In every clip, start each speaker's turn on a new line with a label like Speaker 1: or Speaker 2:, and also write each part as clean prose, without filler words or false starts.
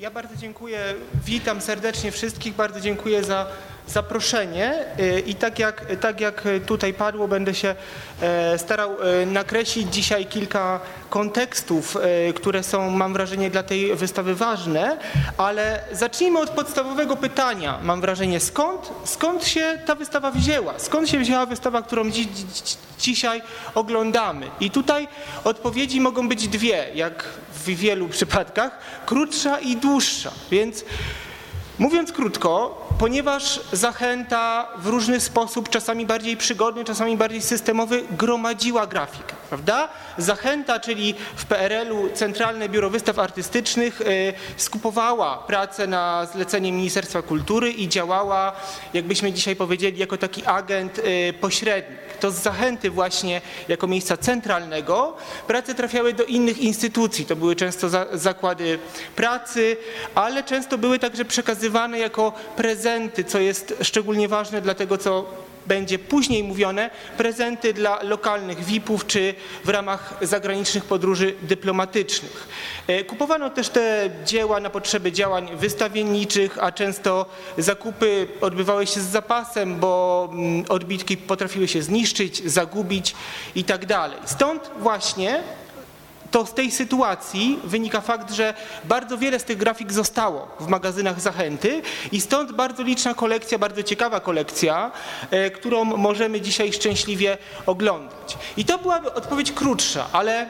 Speaker 1: Ja bardzo dziękuję, witam serdecznie wszystkich, bardzo dziękuję za zaproszenie i tak jak tutaj padło, będę się starał nakreślić dzisiaj kilka kontekstów, które są, mam wrażenie, dla tej wystawy ważne, ale zacznijmy od podstawowego pytania, mam wrażenie, skąd się ta wystawa wzięła? Skąd się wzięła wystawa, którą dzisiaj oglądamy? I tutaj odpowiedzi mogą być dwie, jak w wielu przypadkach, krótsza i dłuższa, więc mówiąc krótko, ponieważ Zachęta w różny sposób, czasami bardziej przygodny, czasami bardziej systemowy, gromadziła grafikę, prawda? Zachęta, czyli w PRL-u Centralne Biuro Wystaw Artystycznych, skupowała pracę na zlecenie Ministerstwa Kultury i działała, jakbyśmy dzisiaj powiedzieli, jako taki agent pośrednik. To z Zachęty właśnie, jako miejsca centralnego, prace trafiały do innych instytucji. To były często zakłady pracy, ale często były także przekazywane jako prezenty, co jest szczególnie ważne dla tego, co będzie później mówione, prezenty dla lokalnych VIP-ów czy w ramach zagranicznych podróży dyplomatycznych. Kupowano też te dzieła na potrzeby działań wystawienniczych, a często zakupy odbywały się z zapasem, bo odbitki potrafiły się zniszczyć, zagubić i tak dalej. Stąd właśnie to z tej sytuacji wynika fakt, że bardzo wiele z tych grafik zostało w magazynach Zachęty i stąd bardzo liczna kolekcja, bardzo ciekawa kolekcja, którą możemy dzisiaj szczęśliwie oglądać. I to byłaby odpowiedź krótsza, ale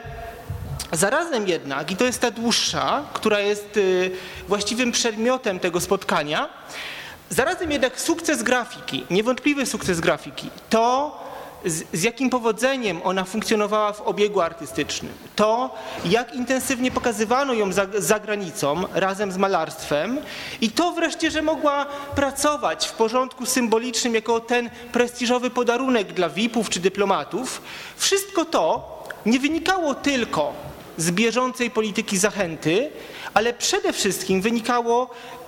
Speaker 1: zarazem jednak, i to jest ta dłuższa, która jest właściwym przedmiotem tego spotkania, zarazem jednak sukces grafiki, niewątpliwy sukces grafiki, to z jakim powodzeniem ona funkcjonowała w obiegu artystycznym, to jak intensywnie pokazywano ją za granicą razem z malarstwem i to wreszcie, że mogła pracować w porządku symbolicznym jako ten prestiżowy podarunek dla VIP-ów czy dyplomatów, wszystko to nie wynikało tylko z bieżącej polityki Zachęty, ale przede wszystkim wynikało,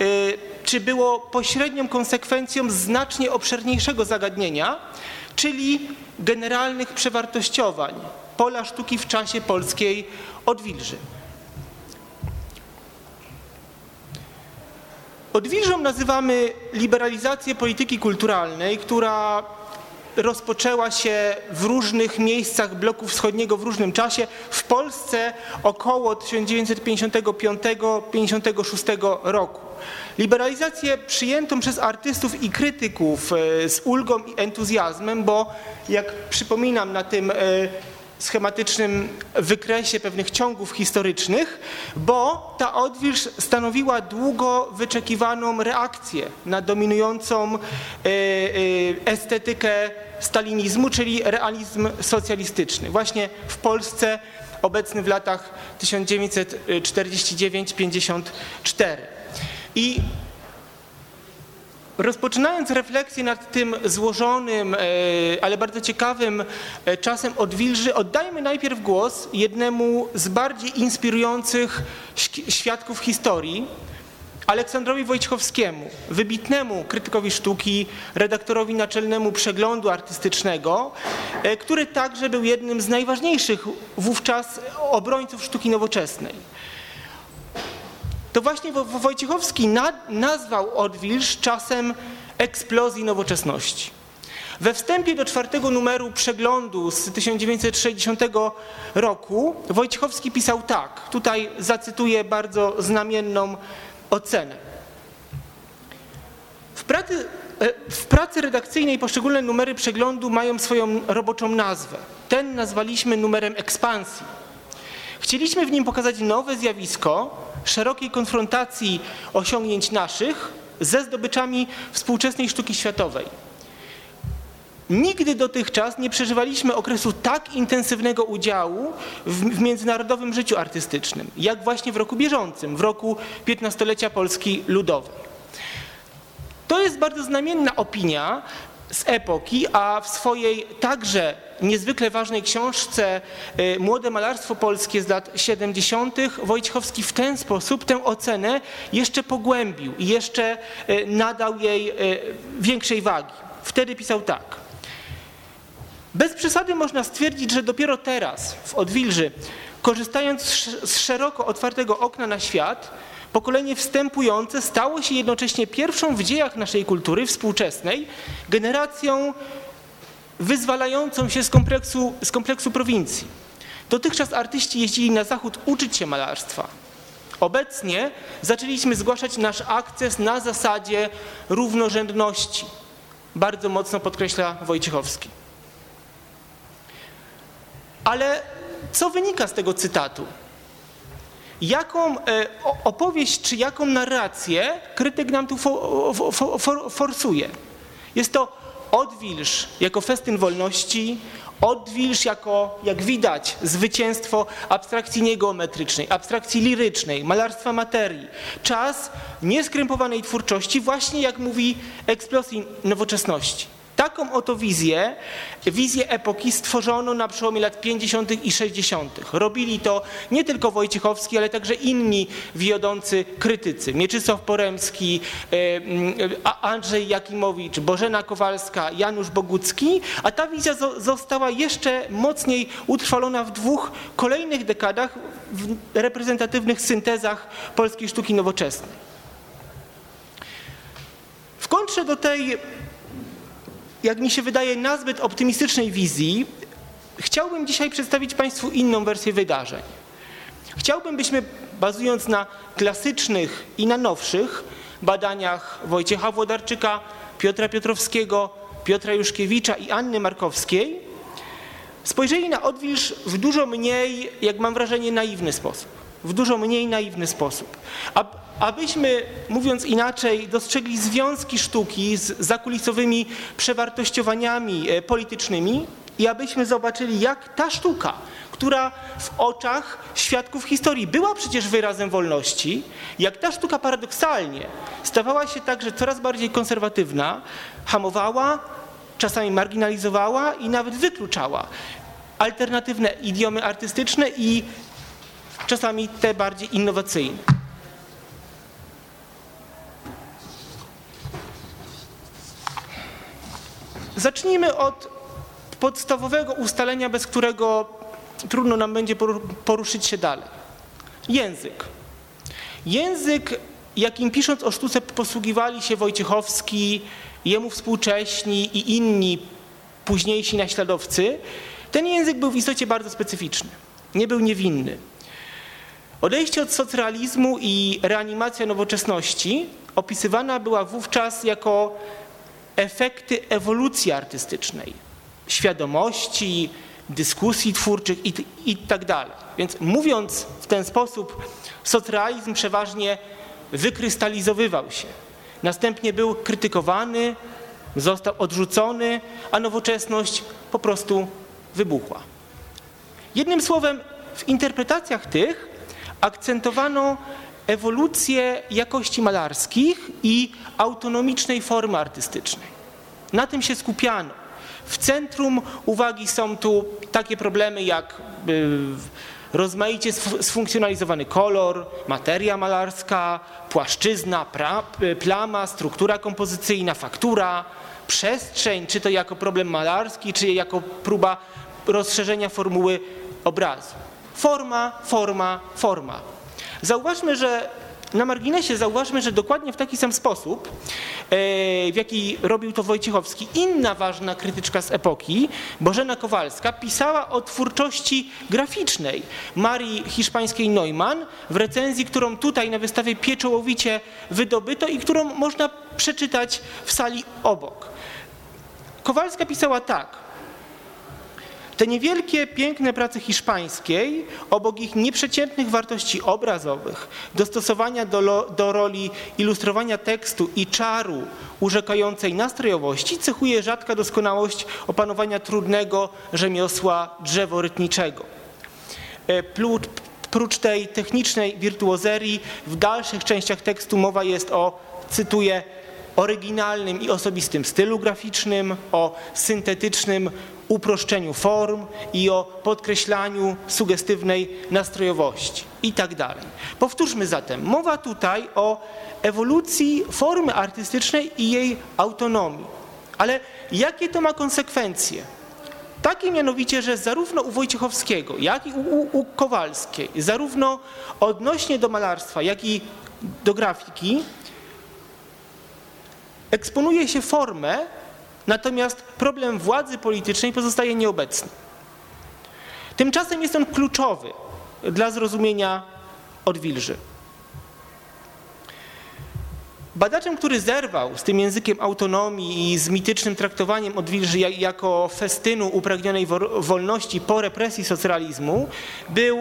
Speaker 1: czy było pośrednią konsekwencją znacznie obszerniejszego zagadnienia, czyli generalnych przewartościowań pola sztuki w czasie polskiej odwilży. Odwilżą nazywamy liberalizację polityki kulturalnej, która rozpoczęła się w różnych miejscach bloku wschodniego w różnym czasie. W Polsce około 1955-56 roku. Liberalizację przyjętą przez artystów i krytyków z ulgą i entuzjazmem, bo jak przypominam na tym schematycznym wykresie pewnych ciągów historycznych, bo ta odwilż stanowiła długo wyczekiwaną reakcję na dominującą estetykę stalinizmu, czyli realizm socjalistyczny. Właśnie w Polsce obecny w latach 1949-54. I rozpoczynając refleksję nad tym złożonym, ale bardzo ciekawym czasem odwilży, oddajmy najpierw głos jednemu z bardziej inspirujących świadków historii, Aleksandrowi Wojciechowskiemu, wybitnemu krytykowi sztuki, redaktorowi naczelnemu Przeglądu Artystycznego, który także był jednym z najważniejszych wówczas obrońców sztuki nowoczesnej. To właśnie Wojciechowski nazwał odwilż czasem eksplozji nowoczesności. We wstępie do 4. numeru Przeglądu z 1960 roku Wojciechowski pisał tak, tutaj zacytuję bardzo znamienną ocenę. W pracy redakcyjnej poszczególne numery Przeglądu mają swoją roboczą nazwę. Ten nazwaliśmy numerem ekspansji. Chcieliśmy w nim pokazać nowe zjawisko szerokiej konfrontacji osiągnięć naszych ze zdobyczami współczesnej sztuki światowej. Nigdy dotychczas nie przeżywaliśmy okresu tak intensywnego udziału w międzynarodowym życiu artystycznym, jak właśnie w roku bieżącym, w roku 15-lecia Polski Ludowej. To jest bardzo znamienna opinia z epoki, a w swojej także niezwykle ważnej książce Młode malarstwo polskie z lat 70. Wojciechowski w ten sposób tę ocenę jeszcze pogłębił i jeszcze nadał jej większej wagi. Wtedy pisał tak. Bez przesady można stwierdzić, że dopiero teraz, w odwilży, korzystając z szeroko otwartego okna na świat, pokolenie wstępujące stało się jednocześnie pierwszą w dziejach naszej kultury współczesnej generacją wyzwalającą się z kompleksu prowincji. Dotychczas artyści jeździli na zachód uczyć się malarstwa. Obecnie zaczęliśmy zgłaszać nasz akces na zasadzie równorzędności. Bardzo mocno podkreśla Wojciechowski. Ale co wynika z tego cytatu? Jaką opowieść czy jaką narrację krytyk nam tu forsuje? Jest to odwilż jako festyn wolności, odwilż jako, jak widać, zwycięstwo abstrakcji niegeometrycznej, abstrakcji lirycznej, malarstwa materii. Czas nieskrępowanej twórczości, właśnie jak mówi eksplozji nowoczesności. Taką oto wizję epoki stworzono na przełomie lat 50. i 60. Robili to nie tylko Wojciechowski, ale także inni wiodący krytycy. Mieczysław Poremski, Andrzej Jakimowicz, Bożena Kowalska, Janusz Bogucki, a ta wizja została jeszcze mocniej utrwalona w dwóch kolejnych dekadach w reprezentatywnych syntezach polskiej sztuki nowoczesnej. W kontrze do tej, jak mi się wydaje, nazbyt optymistycznej wizji, chciałbym dzisiaj przedstawić Państwu inną wersję wydarzeń. Chciałbym, byśmy bazując na klasycznych i na nowszych badaniach Wojciecha Włodarczyka, Piotra Piotrowskiego, Piotra Juszkiewicza i Anny Markowskiej, spojrzeli na odwilż w dużo mniej, jak mam wrażenie, naiwny sposób. W dużo mniej naiwny sposób. Abyśmy, mówiąc inaczej, dostrzegli związki sztuki z zakulisowymi przewartościowaniami politycznymi i abyśmy zobaczyli, jak ta sztuka, która w oczach świadków historii była przecież wyrazem wolności, jak ta sztuka paradoksalnie stawała się także coraz bardziej konserwatywna, hamowała, czasami marginalizowała i nawet wykluczała alternatywne idiomy artystyczne i czasami te bardziej innowacyjne. Zacznijmy od podstawowego ustalenia, bez którego trudno nam będzie poruszyć się dalej. Język. Język, jakim pisząc o sztuce posługiwali się Wojciechowski, jemu współcześni i inni późniejsi naśladowcy, ten język był w istocie bardzo specyficzny. Nie był niewinny. Odejście od socrealizmu i reanimacja nowoczesności opisywana była wówczas jako efekty ewolucji artystycznej, świadomości, dyskusji twórczych i tak dalej. Więc mówiąc w ten sposób, socrealizm przeważnie wykrystalizowywał się. Następnie był krytykowany, został odrzucony, a nowoczesność po prostu wybuchła. Jednym słowem, w interpretacjach tych akcentowano ewolucję jakości malarskich i autonomicznej formy artystycznej. Na tym się skupiano. W centrum uwagi są tu takie problemy jak rozmaicie sfunkcjonalizowany kolor, materia malarska, płaszczyzna, plama, struktura kompozycyjna, faktura, przestrzeń, czy to jako problem malarski, czy jako próba rozszerzenia formuły obrazu. Forma, forma, forma. Na marginesie zauważmy, że dokładnie w taki sam sposób, w jaki robił to Wojciechowski, inna ważna krytyczka z epoki, Bożena Kowalska, pisała o twórczości graficznej Marii Hiszpańskiej-Neumann w recenzji, którą tutaj na wystawie pieczołowicie wydobyto i którą można przeczytać w sali obok. Kowalska pisała tak: te niewielkie, piękne prace hiszpańskiej, obok ich nieprzeciętnych wartości obrazowych, dostosowania do roli ilustrowania tekstu i czaru urzekającej nastrojowości, cechuje rzadka doskonałość opanowania trudnego rzemiosła drzeworytniczego. Prócz tej technicznej wirtuozerii w dalszych częściach tekstu mowa jest o, cytuję, oryginalnym i osobistym stylu graficznym, o syntetycznym uproszczeniu form i o podkreślaniu sugestywnej nastrojowości i tak dalej. Powtórzmy zatem, mowa tutaj o ewolucji formy artystycznej i jej autonomii. Ale jakie to ma konsekwencje? Takie mianowicie, że zarówno u Wojciechowskiego, jak i u Kowalskiej, zarówno odnośnie do malarstwa, jak i do grafiki, eksponuje się formę, natomiast problem władzy politycznej pozostaje nieobecny. Tymczasem jest on kluczowy dla zrozumienia Odwilży. Badaczem, który zerwał z tym językiem autonomii i z mitycznym traktowaniem Odwilży jako festynu upragnionej wolności po represji socrealizmu, był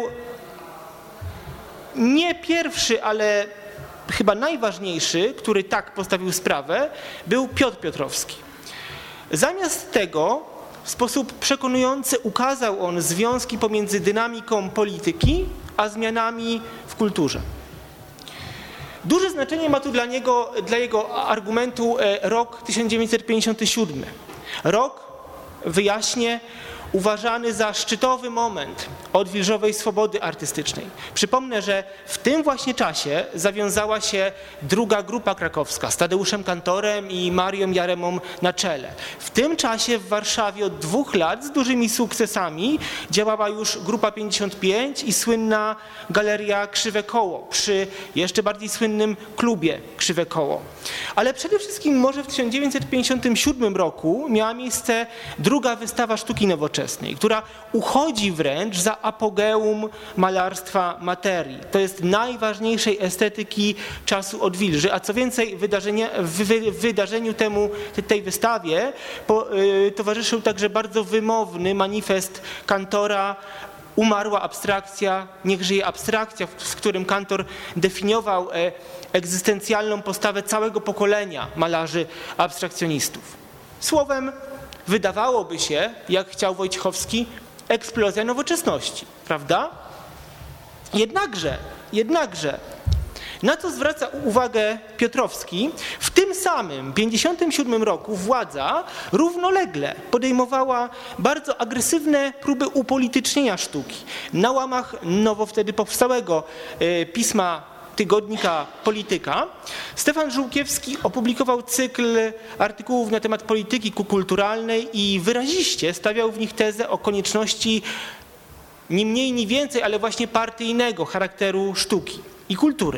Speaker 1: nie pierwszy, ale chyba najważniejszy, który tak postawił sprawę, był Piotr Piotrowski. Zamiast tego w sposób przekonujący ukazał on związki pomiędzy dynamiką polityki a zmianami w kulturze. Duże znaczenie ma tu dla jego argumentu rok 1957. Rok, wyjaśnię, uważany za szczytowy moment odwilżowej swobody artystycznej. Przypomnę, że w tym właśnie czasie zawiązała się druga grupa krakowska z Tadeuszem Kantorem i Marią Jaremą na czele. W tym czasie w Warszawie od 2 lat z dużymi sukcesami działała już Grupa 55 i słynna Galeria Krzywe Koło przy jeszcze bardziej słynnym klubie Krzywe Koło. Ale przede wszystkim może w 1957 roku miała miejsce druga wystawa sztuki nowoczesnej, która uchodzi wręcz za apogeum malarstwa materii. To jest najważniejszej estetyki czasu Odwilży, a co więcej w wydarzeniu tej wystawie towarzyszył także bardzo wymowny manifest Kantora Umarła abstrakcja, niech żyje abstrakcja, w którym Kantor definiował egzystencjalną postawę całego pokolenia malarzy abstrakcjonistów. Słowem, wydawałoby się, jak chciał Wojciechowski, eksplozja nowoczesności, prawda? Jednakże, na co zwraca uwagę Piotrowski, w tym samym 1957 roku władza równolegle podejmowała bardzo agresywne próby upolitycznienia sztuki. Na łamach nowo wtedy powstałego pisma tygodnika Polityka Stefan Żółkiewski opublikował cykl artykułów na temat polityki kulturalnej i wyraziście stawiał w nich tezę o konieczności ni mniej, ni więcej, ale właśnie partyjnego charakteru sztuki i kultury.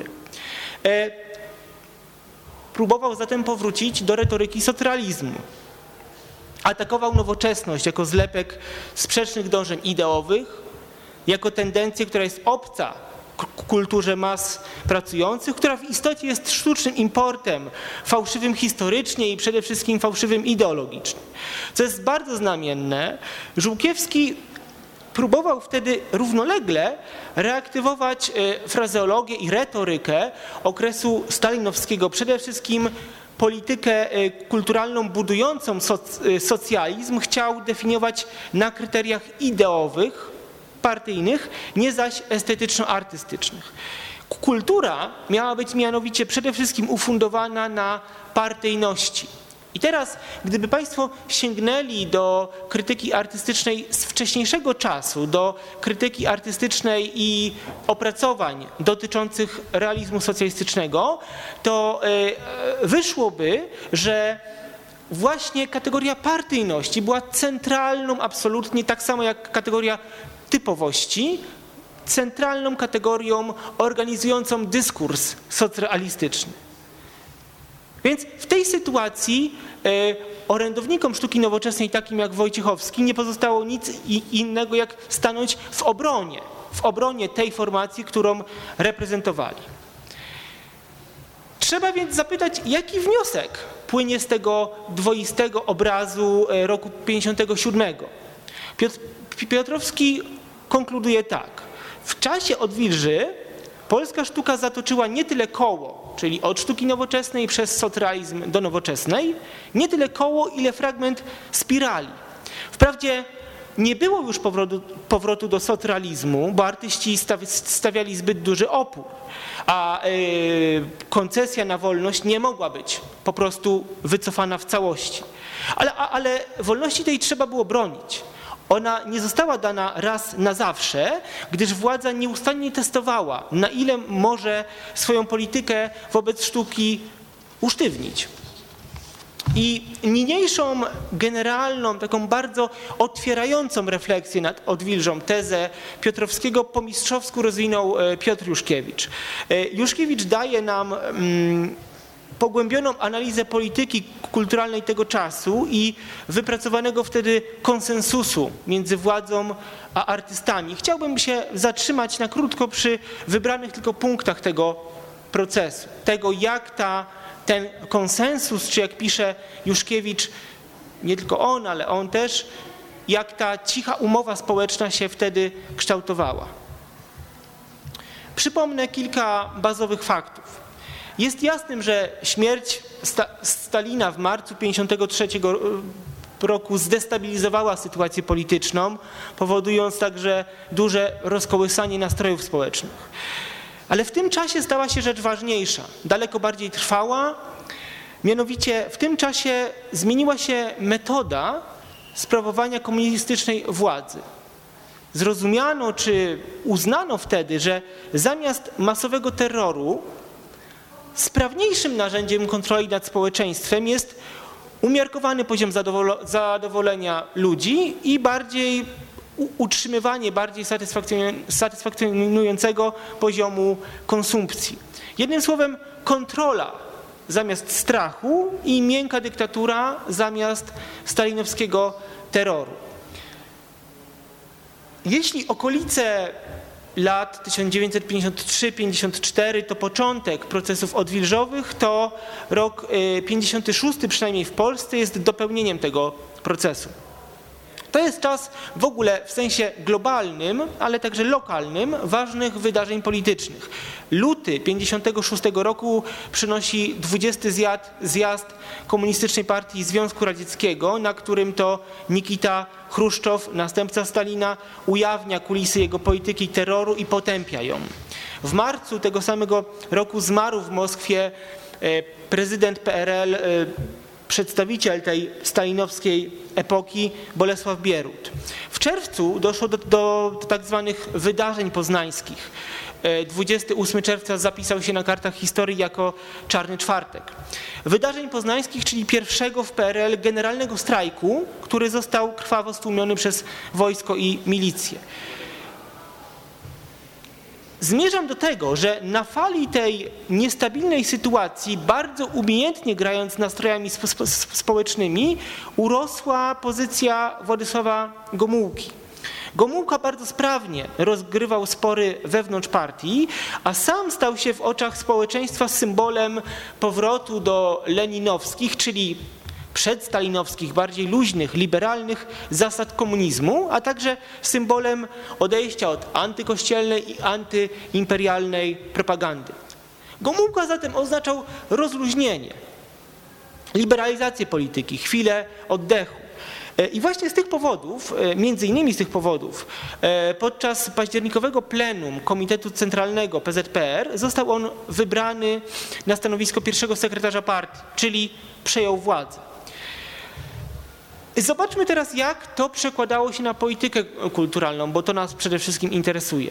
Speaker 1: Próbował zatem powrócić do retoryki socrealizmu. Atakował nowoczesność jako zlepek sprzecznych dążeń ideowych, jako tendencję, która jest obca kulturze mas pracujących, która w istocie jest sztucznym importem, fałszywym historycznie i przede wszystkim fałszywym ideologicznie. Co jest bardzo znamienne, Żółkiewski próbował wtedy równolegle reaktywować frazeologię i retorykę okresu stalinowskiego, przede wszystkim politykę kulturalną budującą socjalizm chciał definiować na kryteriach ideowych, partyjnych, nie zaś estetyczno-artystycznych. Kultura miała być mianowicie przede wszystkim ufundowana na partyjności. I teraz, gdyby Państwo sięgnęli do krytyki artystycznej z wcześniejszego czasu, do krytyki artystycznej i opracowań dotyczących realizmu socjalistycznego, to wyszłoby, że właśnie kategoria partyjności była centralną absolutnie, tak samo jak kategoria typowości, centralną kategorią organizującą dyskurs socrealistyczny. Więc w tej sytuacji orędownikom sztuki nowoczesnej, takim jak Wojciechowski, nie pozostało nic innego, jak stanąć w obronie tej formacji, którą reprezentowali. Trzeba więc zapytać, jaki wniosek płynie z tego dwoistego obrazu roku 1957. Piotrowski konkluduje tak. W czasie Odwilży polska sztuka zatoczyła nie tyle koło, czyli od sztuki nowoczesnej przez socrealizm do nowoczesnej, nie tyle koło, ile fragment spirali. Wprawdzie nie było już powrotu do socrealizmu, bo artyści stawiali zbyt duży opór, a koncesja na wolność nie mogła być po prostu wycofana w całości. Ale wolności tej trzeba było bronić. Ona nie została dana raz na zawsze, gdyż władza nieustannie testowała, na ile może swoją politykę wobec sztuki usztywnić. I niniejszą generalną, taką bardzo otwierającą refleksję nad Odwilżą tezę Piotrowskiego po mistrzowsku rozwinął Piotr Juszkiewicz. Juszkiewicz daje nam pogłębioną analizę polityki kulturalnej tego czasu i wypracowanego wtedy konsensusu między władzą a artystami. Chciałbym się zatrzymać na krótko przy wybranych tylko punktach tego procesu, tego jak ten konsensus, czy jak pisze Juszkiewicz, nie tylko on, ale on też, jak ta cicha umowa społeczna się wtedy kształtowała. Przypomnę kilka bazowych faktów. Jest jasnym, że śmierć Stalina w marcu 1953 roku zdestabilizowała sytuację polityczną, powodując także duże rozkołysanie nastrojów społecznych. Ale w tym czasie stała się rzecz ważniejsza, daleko bardziej trwała, mianowicie w tym czasie zmieniła się metoda sprawowania komunistycznej władzy. Zrozumiano czy uznano wtedy, że zamiast masowego terroru sprawniejszym narzędziem kontroli nad społeczeństwem jest umiarkowany poziom zadowolenia ludzi i bardziej utrzymywanie bardziej satysfakcjonującego poziomu konsumpcji. Jednym słowem kontrola zamiast strachu i miękka dyktatura zamiast stalinowskiego terroru. Jeśli okolice lat 1953-54 to początek procesów odwilżowych, to rok 56 przynajmniej w Polsce jest dopełnieniem tego procesu. To jest czas w ogóle w sensie globalnym, ale także lokalnym ważnych wydarzeń politycznych. Luty 56 roku przynosi 20. zjazd Komunistycznej Partii Związku Radzieckiego, na którym to Nikita Chruszczow, następca Stalina, ujawnia kulisy jego polityki terroru i potępia ją. W marcu tego samego roku zmarł w Moskwie prezydent PRL, przedstawiciel tej stalinowskiej epoki, Bolesław Bierut. W czerwcu doszło do tak zwanych wydarzeń poznańskich. 28 czerwca zapisał się na kartach historii jako Czarny Czwartek. Wydarzeń poznańskich, czyli pierwszego w PRL generalnego strajku, który został krwawo stłumiony przez wojsko i milicję. Zmierzam do tego, że na fali tej niestabilnej sytuacji, bardzo umiejętnie grając nastrojami społecznymi, urosła pozycja Władysława Gomułki. Gomułka bardzo sprawnie rozgrywał spory wewnątrz partii, a sam stał się w oczach społeczeństwa symbolem powrotu do leninowskich, czyli przedstalinowskich, bardziej luźnych, liberalnych zasad komunizmu, a także symbolem odejścia od antykościelnej i antyimperialnej propagandy. Gomułka zatem oznaczał rozluźnienie, liberalizację polityki, chwilę oddechu. I właśnie z tych powodów, między innymi z tych powodów, podczas październikowego plenum Komitetu Centralnego PZPR został on wybrany na stanowisko pierwszego sekretarza partii, czyli przejął władzę. Zobaczmy teraz, jak to przekładało się na politykę kulturalną, bo to nas przede wszystkim interesuje.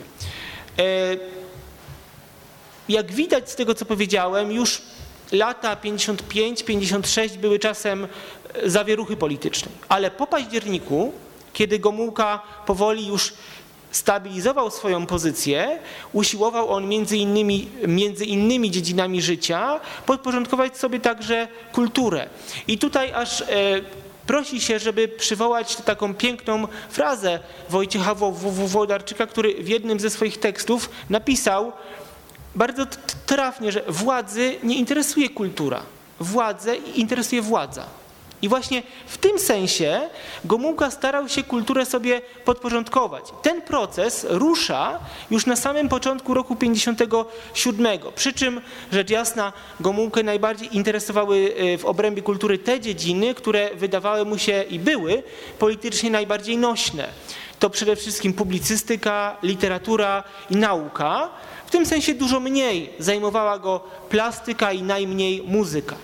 Speaker 1: Jak widać z tego, co powiedziałem, już lata 55-56 były czasem zawieruchy politycznej, ale po październiku, kiedy Gomułka powoli już stabilizował swoją pozycję, usiłował on między innymi dziedzinami życia podporządkować sobie także kulturę. I tutaj aż prosi się, żeby przywołać taką piękną frazę Wojciecha Włodarczyka, który w jednym ze swoich tekstów napisał bardzo trafnie, że władzy nie interesuje kultura, władzę interesuje władza. I właśnie w tym sensie Gomułka starał się kulturę sobie podporządkować. Ten proces rusza już na samym początku roku 57. Przy czym, rzecz jasna, Gomułkę najbardziej interesowały w obrębie kultury te dziedziny, które wydawały mu się i były politycznie najbardziej nośne. To przede wszystkim publicystyka, literatura i nauka. W tym sensie dużo mniej zajmowała go plastyka i najmniej muzyka.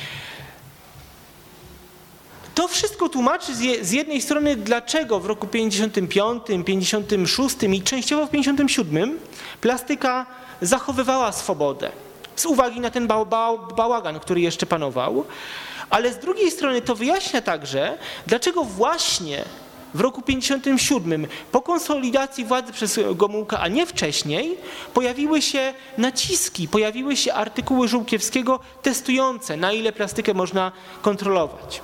Speaker 1: To wszystko tłumaczy z jednej strony, dlaczego w roku 55, 56 i częściowo w 57 plastyka zachowywała swobodę. z uwagi na ten bałagan, który jeszcze panował. Ale z drugiej strony to wyjaśnia także, dlaczego właśnie w roku 1957, po konsolidacji władzy przez Gomułkę, a nie wcześniej, pojawiły się naciski, pojawiły się artykuły Żółkiewskiego testujące, na ile plastykę można kontrolować.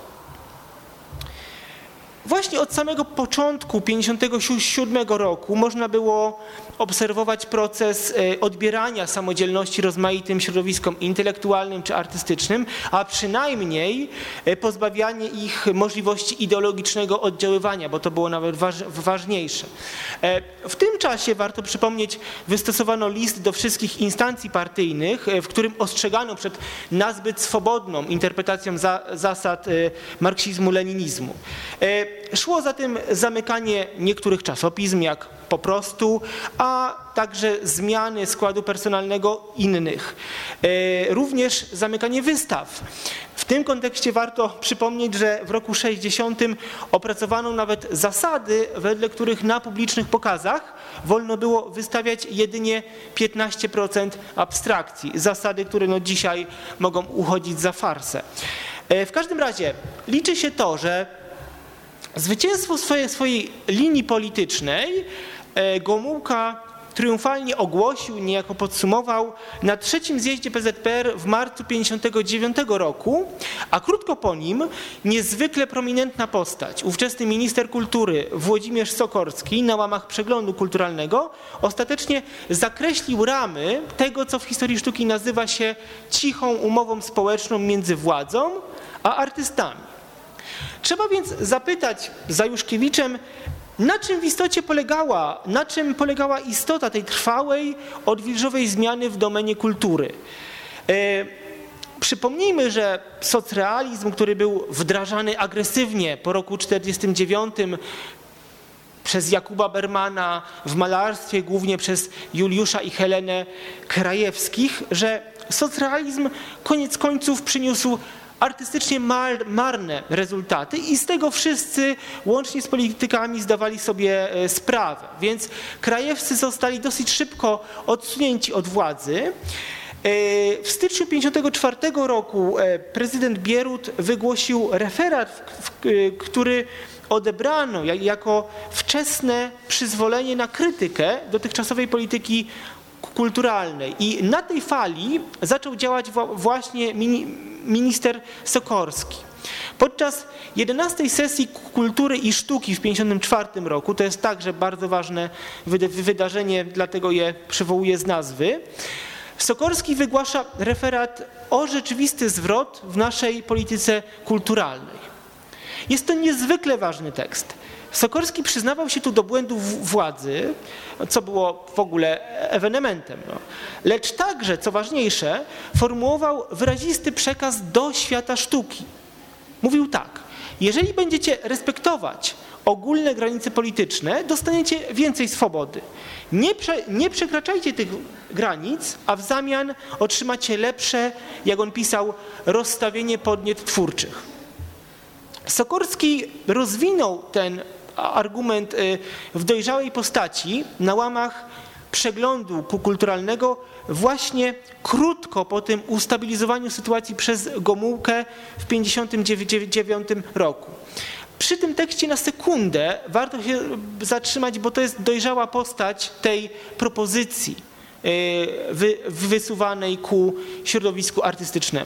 Speaker 1: Właśnie od samego początku 1957 roku można było obserwować proces odbierania samodzielności rozmaitym środowiskom intelektualnym czy artystycznym, a przynajmniej pozbawianie ich możliwości ideologicznego oddziaływania, bo to było nawet ważniejsze. W tym czasie, warto przypomnieć, wystosowano list do wszystkich instancji partyjnych, w którym ostrzegano przed nazbyt swobodną interpretacją zasad marksizmu-leninizmu. Szło zatem zamykanie niektórych czasopism, jak Po prostu, a także zmiany składu personalnego innych. Również zamykanie wystaw. W tym kontekście warto przypomnieć, że w roku 60 opracowano nawet zasady, wedle których na publicznych pokazach wolno było wystawiać jedynie 15% abstrakcji. Zasady, które dzisiaj mogą uchodzić za farsę. W każdym razie liczy się to, że zwycięstwo swojej linii politycznej Gomułka triumfalnie ogłosił, niejako podsumował na trzecim zjeździe PZPR w marcu 1959 roku, a krótko po nim niezwykle prominentna postać, ówczesny minister kultury Włodzimierz Sokorski na łamach przeglądu kulturalnego ostatecznie zakreślił ramy tego, co w historii sztuki nazywa się cichą umową społeczną między władzą a artystami. Trzeba więc zapytać za Juszkiewiczem, na czym polegała istota tej trwałej, odwilżowej zmiany w domenie kultury. Przypomnijmy, że socrealizm, który był wdrażany agresywnie po roku 1949 przez Jakuba Bermana w malarstwie, głównie przez Juliusza i Helenę Krajewskich, że socrealizm koniec końców przyniósł artystycznie marne rezultaty i z tego wszyscy, łącznie z politykami, zdawali sobie sprawę. Więc Krajewscy zostali dosyć szybko odsunięci od władzy. W styczniu 1954 roku prezydent Bierut wygłosił referat, który odebrano jako wczesne przyzwolenie na krytykę dotychczasowej polityki kulturalnej. I na tej fali zaczął działać właśnie minister Sokorski. Podczas 11. sesji Kultury i Sztuki w 1954 roku, to jest także bardzo ważne wydarzenie, dlatego je przywołuję z nazwy, Sokorski wygłasza referat o rzeczywisty zwrot w naszej polityce kulturalnej. Jest to niezwykle ważny tekst. Sokorski przyznawał się tu do błędów władzy, co było w ogóle ewenementem, lecz także, co ważniejsze, formułował wyrazisty przekaz do świata sztuki. Mówił tak: jeżeli będziecie respektować ogólne granice polityczne, dostaniecie więcej swobody. Nie przekraczajcie tych granic, a w zamian otrzymacie lepsze, jak on pisał, rozstawienie podniet twórczych. Sokorski rozwinął ten argument w dojrzałej postaci na łamach przeglądu kulturalnego właśnie krótko po tym ustabilizowaniu sytuacji przez Gomułkę w 1959 roku. Przy tym tekście na sekundę warto się zatrzymać, bo to jest dojrzała postać tej propozycji wysuwanej ku środowisku artystycznemu.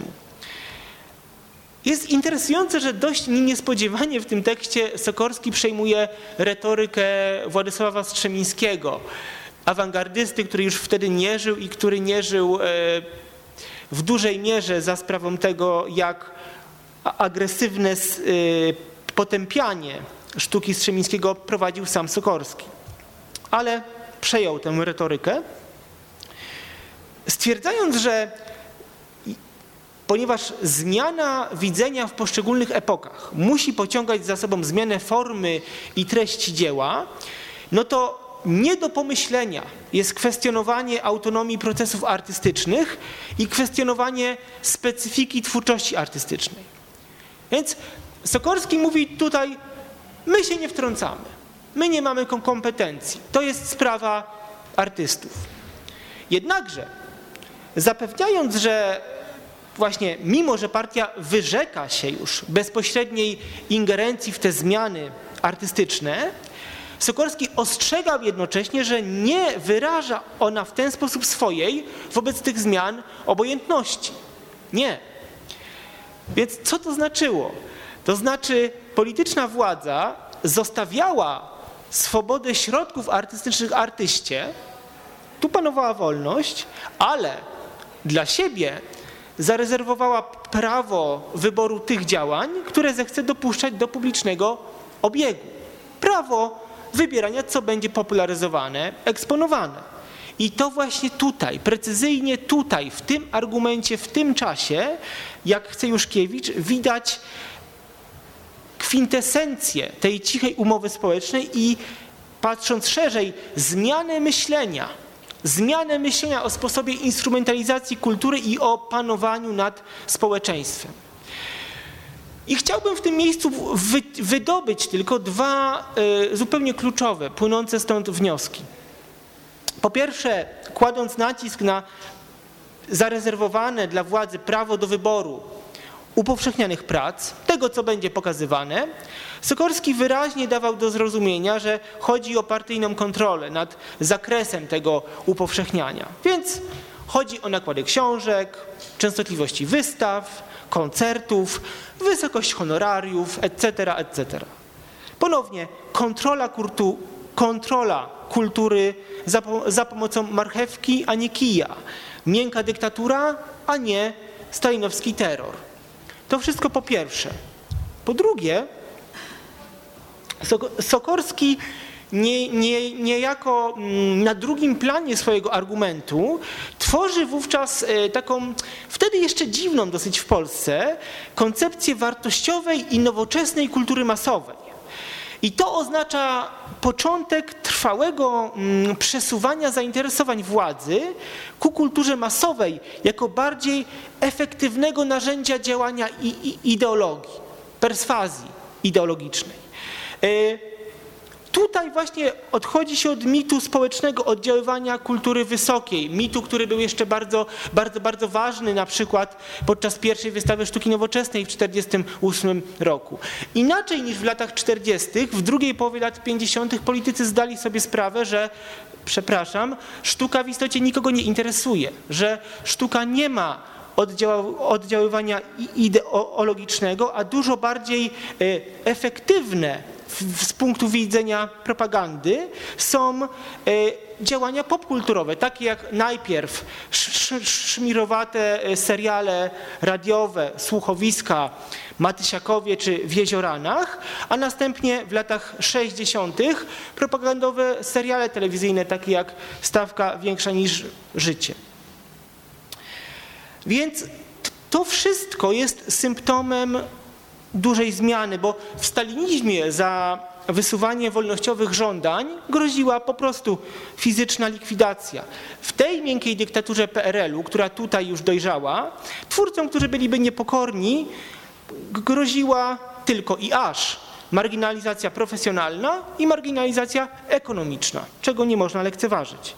Speaker 1: Jest interesujące, że dość niespodziewanie w tym tekście Sokorski przejmuje retorykę Władysława Strzemińskiego, awangardysty, który już wtedy nie żył i który nie żył w dużej mierze za sprawą tego, jak agresywne potępianie sztuki Strzemińskiego prowadził sam Sokorski. Ale przejął tę retorykę, stwierdzając, że ponieważ zmiana widzenia w poszczególnych epokach musi pociągać za sobą zmianę formy i treści dzieła, no to nie do pomyślenia jest kwestionowanie autonomii procesów artystycznych i kwestionowanie specyfiki twórczości artystycznej. Więc Sokorski mówi tutaj, my się nie wtrącamy, my nie mamy kompetencji, to jest sprawa artystów. Jednakże zapewniając, że właśnie mimo, że partia wyrzeka się już bezpośredniej ingerencji w te zmiany artystyczne, Sikorski ostrzegał jednocześnie, że nie wyraża ona w ten sposób swojej wobec tych zmian obojętności. Nie. Więc co to znaczyło? To znaczy polityczna władza zostawiała swobodę środków artystycznych artyście, tu panowała wolność, ale dla siebie zarezerwowała prawo wyboru tych działań, które zechce dopuszczać do publicznego obiegu. Prawo wybierania, co będzie popularyzowane, eksponowane. I to właśnie tutaj, precyzyjnie tutaj, w tym argumencie, w tym czasie, jak chce Juszkiewicz, widać kwintesencję tej cichej umowy społecznej i patrząc szerzej, zmianę myślenia o sposobie instrumentalizacji kultury i o panowaniu nad społeczeństwem. I chciałbym w tym miejscu wydobyć tylko dwa zupełnie kluczowe, płynące stąd wnioski. Po pierwsze, kładąc nacisk na zarezerwowane dla władzy prawo do wyboru upowszechnianych prac, tego co będzie pokazywane, Sikorski wyraźnie dawał do zrozumienia, że chodzi o partyjną kontrolę nad zakresem tego upowszechniania. Więc chodzi o nakłady książek, częstotliwości wystaw, koncertów, wysokość honorariów, etc., etc. Ponownie kontrola kultury za pomocą marchewki, a nie kija. Miękka dyktatura, a nie stalinowski terror. To wszystko po pierwsze. Po drugie, Sikorski niejako na drugim planie swojego argumentu tworzy wówczas taką, wtedy jeszcze dziwną dosyć w Polsce, koncepcję wartościowej i nowoczesnej kultury masowej. I to oznacza początek trwałego przesuwania zainteresowań władzy ku kulturze masowej jako bardziej efektywnego narzędzia działania i ideologii, perswazji ideologicznej. Tutaj właśnie odchodzi się od mitu społecznego oddziaływania kultury wysokiej, mitu, który był jeszcze bardzo ważny na przykład podczas pierwszej wystawy sztuki nowoczesnej w 1948 roku. Inaczej niż w latach 40., w drugiej połowie lat 50. politycy zdali sobie sprawę, że, sztuka w istocie nikogo nie interesuje, że sztuka nie ma oddziaływania ideologicznego, a dużo bardziej efektywne z punktu widzenia propagandy są działania popkulturowe, takie jak najpierw szmirowate seriale radiowe, słuchowiska Matysiakowie czy w Jezioranach, a następnie w latach 60. propagandowe seriale telewizyjne, takie jak Stawka większa niż życie. Więc to wszystko jest symptomem dużej zmiany, bo w stalinizmie za wysuwanie wolnościowych żądań groziła po prostu fizyczna likwidacja. W tej miękkiej dyktaturze PRL-u, która tutaj już dojrzała, twórcom, którzy byliby niepokorni, groziła tylko i aż marginalizacja profesjonalna i marginalizacja ekonomiczna, czego nie można lekceważyć.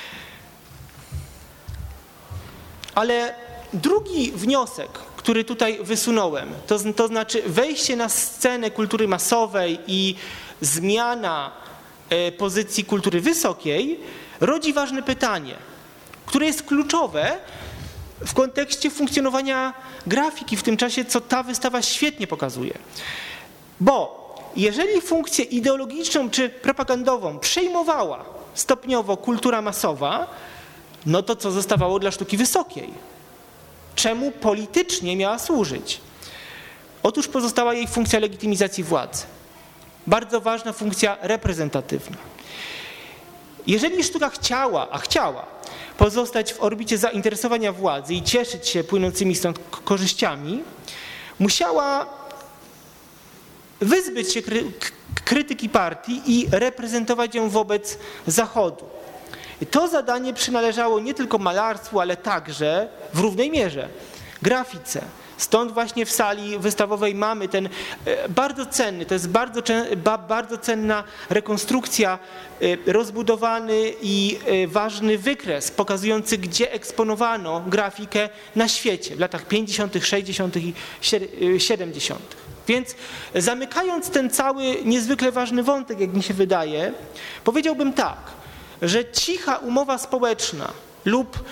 Speaker 1: Ale drugi wniosek, który tutaj wysunąłem, to znaczy wejście na scenę kultury masowej i zmiana pozycji kultury wysokiej, rodzi ważne pytanie, które jest kluczowe w kontekście funkcjonowania grafiki w tym czasie, co ta wystawa świetnie pokazuje. Bo jeżeli funkcję ideologiczną czy propagandową przejmowała stopniowo kultura masowa, no to co zostawało dla sztuki wysokiej? Czemu politycznie miała służyć? Otóż pozostała jej funkcja legitymizacji władzy. Bardzo ważna funkcja reprezentatywna. Jeżeli sztuka chciała pozostać w orbicie zainteresowania władzy i cieszyć się płynącymi stąd korzyściami, musiała wyzbyć się krytyki partii i reprezentować ją wobec Zachodu. To zadanie przynależało nie tylko malarstwu, ale także w równej mierze grafice, Stąd właśnie w sali wystawowej mamy ten bardzo cenny, to jest bardzo cenna rekonstrukcja, rozbudowany i ważny wykres pokazujący, gdzie eksponowano grafikę na świecie w latach 50., 60. i 70. Więc zamykając ten cały niezwykle ważny wątek, jak mi się wydaje, powiedziałbym tak, że cicha umowa społeczna lub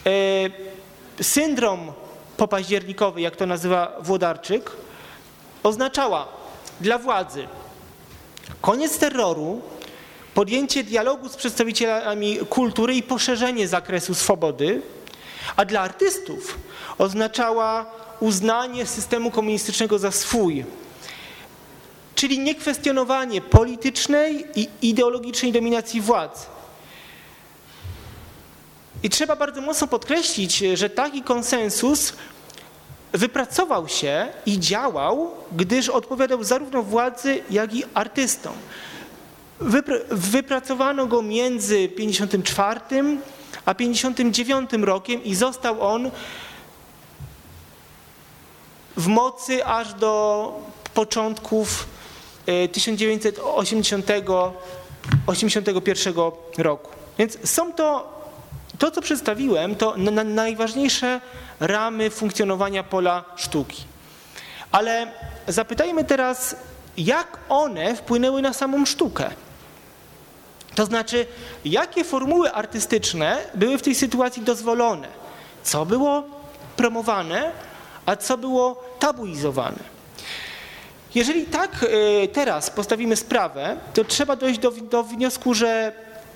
Speaker 1: syndrom popaździernikowy, jak to nazywa Włodarczyk, oznaczała dla władzy koniec terroru, podjęcie dialogu z przedstawicielami kultury i poszerzenie zakresu swobody, a dla artystów oznaczała uznanie systemu komunistycznego za swój, czyli niekwestionowanie politycznej i ideologicznej dominacji władzy. I trzeba bardzo mocno podkreślić, że taki konsensus wypracował się i działał, gdyż odpowiadał zarówno władzy, jak i artystom. Wypracowano go między 54 a 59 rokiem i został on w mocy aż do początków 1981 roku. Więc są to, co przedstawiłem, to najważniejsze ramy funkcjonowania pola sztuki. Ale zapytajmy teraz, jak one wpłynęły na samą sztukę? To znaczy, jakie formuły artystyczne były w tej sytuacji dozwolone? Co było promowane, a co było tabuizowane? Jeżeli tak teraz postawimy sprawę, to trzeba dojść do wniosku, że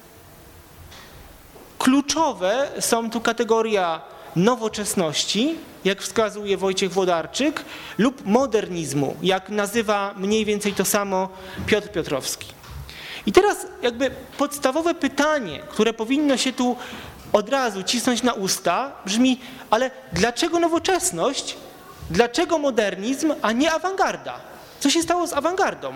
Speaker 1: kluczowe są tu kategoria nowoczesności, jak wskazuje Wojciech Włodarczyk, lub modernizmu, jak nazywa mniej więcej to samo Piotr Piotrowski. I teraz jakby podstawowe pytanie, które powinno się tu od razu cisnąć na usta, brzmi, ale dlaczego nowoczesność, dlaczego modernizm, a nie awangarda? Co się stało z awangardą?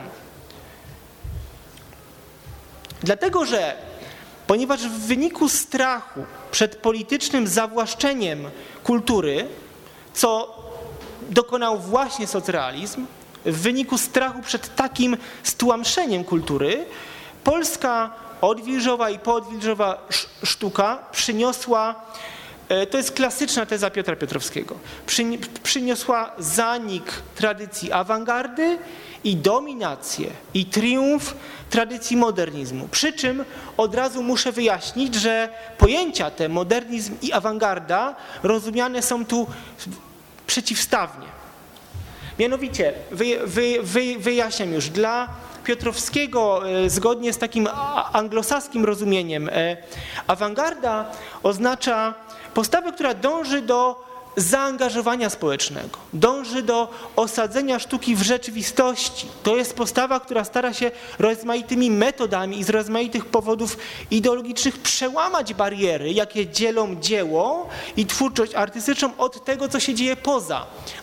Speaker 1: Dlatego, że ponieważ w wyniku strachu przed politycznym zawłaszczeniem kultury, co dokonał właśnie socrealizm, w wyniku strachu przed takim stłamszeniem kultury, polska odwilżowa i poodwilżowa sztuka przyniosła, to jest klasyczna teza Piotra Piotrowskiego, przyniosła zanik tradycji awangardy i dominację i triumf tradycji modernizmu. Przy czym od razu muszę wyjaśnić, że pojęcia te, modernizm i awangarda, rozumiane są tu przeciwstawnie. Mianowicie, wyjaśniam już, dla Piotrowskiego, zgodnie z takim anglosaskim rozumieniem, awangarda oznacza postawę, która dąży do zaangażowania społecznego, dąży do osadzenia sztuki w rzeczywistości. To jest postawa, która stara się rozmaitymi metodami i z rozmaitych powodów ideologicznych przełamać bariery, jakie dzielą dzieło i twórczość artystyczną od tego, co się dzieje poza